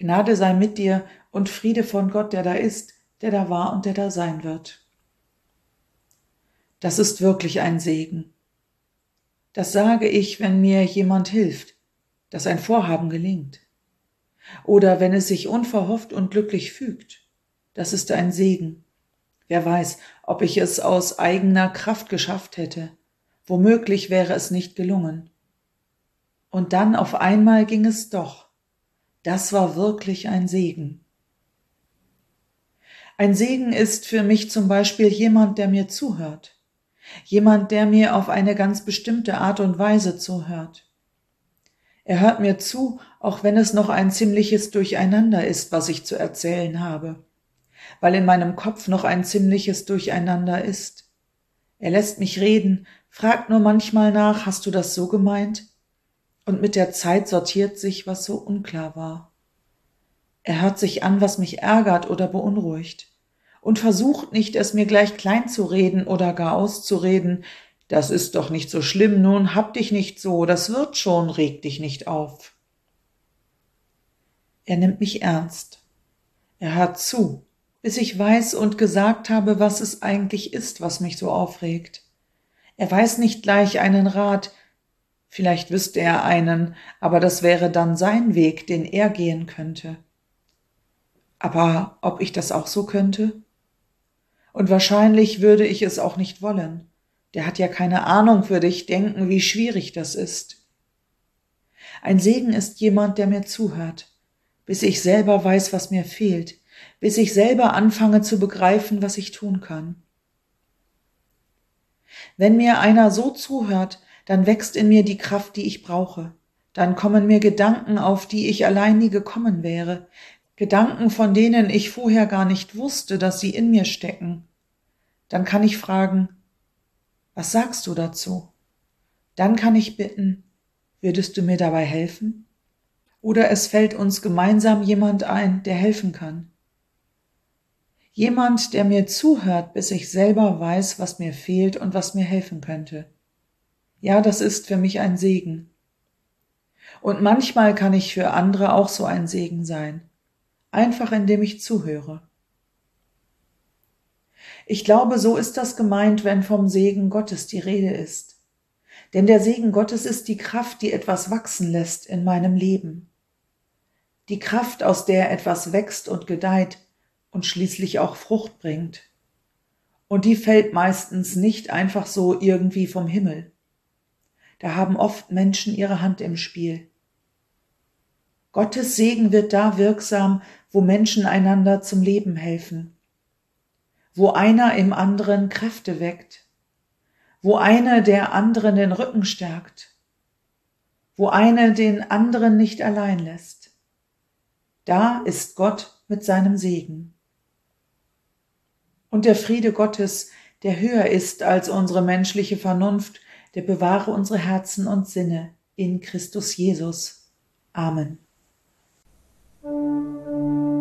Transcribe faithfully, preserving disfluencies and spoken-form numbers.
Gnade sei mit dir und Friede von Gott, der da ist, der da war und der da sein wird. Das ist wirklich ein Segen. Das sage ich, wenn mir jemand hilft, dass ein Vorhaben gelingt. Oder wenn es sich unverhofft und glücklich fügt. Das ist ein Segen. Wer weiß, ob ich es aus eigener Kraft geschafft hätte. Womöglich wäre es nicht gelungen. Und dann auf einmal ging es doch. Das war wirklich ein Segen. Ein Segen ist für mich zum Beispiel jemand, der mir zuhört. Jemand, der mir auf eine ganz bestimmte Art und Weise zuhört. Er hört mir zu, auch wenn es noch ein ziemliches Durcheinander ist, was ich zu erzählen habe. Weil in meinem Kopf noch ein ziemliches Durcheinander ist. Er lässt mich reden, fragt nur manchmal nach, hast du das so gemeint? Und mit der Zeit sortiert sich, was so unklar war. Er hört sich an, was mich ärgert oder beunruhigt. Und versucht nicht, es mir gleich klein zu reden oder gar auszureden. Das ist doch nicht so schlimm, nun hab dich nicht so, das wird schon, reg dich nicht auf. Er nimmt mich ernst. Er hört zu, bis ich weiß und gesagt habe, was es eigentlich ist, was mich so aufregt. Er weiß nicht gleich einen Rat, vielleicht wüsste er einen, aber das wäre dann sein Weg, den er gehen könnte. Aber ob ich das auch so könnte? Und wahrscheinlich würde ich es auch nicht wollen. Der hat ja keine Ahnung, würde ich denken, wie schwierig das ist. Ein Segen ist jemand, der mir zuhört, bis ich selber weiß, was mir fehlt, bis ich selber anfange zu begreifen, was ich tun kann. Wenn mir einer so zuhört, dann wächst in mir die Kraft, die ich brauche. Dann kommen mir Gedanken, auf die ich allein nie gekommen wäre. Gedanken, von denen ich vorher gar nicht wusste, dass sie in mir stecken. Dann kann ich fragen, was sagst du dazu? Dann kann ich bitten, würdest du mir dabei helfen? Oder es fällt uns gemeinsam jemand ein, der helfen kann. Jemand, der mir zuhört, bis ich selber weiß, was mir fehlt und was mir helfen könnte. Ja, das ist für mich ein Segen. Und manchmal kann ich für andere auch so ein Segen sein. Einfach indem ich zuhöre. Ich glaube, so ist das gemeint, wenn vom Segen Gottes die Rede ist. Denn der Segen Gottes ist die Kraft, die etwas wachsen lässt in meinem Leben. Die Kraft, aus der etwas wächst und gedeiht und schließlich auch Frucht bringt. Und die fällt meistens nicht einfach so irgendwie vom Himmel. Da haben oft Menschen ihre Hand im Spiel. Gottes Segen wird da wirksam, wo Menschen einander zum Leben helfen, wo einer im anderen Kräfte weckt, wo eine der anderen den Rücken stärkt, wo eine den anderen nicht allein lässt. Da ist Gott mit seinem Segen. Und der Friede Gottes, der höher ist als unsere menschliche Vernunft, der bewahre unsere Herzen und Sinne in Christus Jesus. Amen.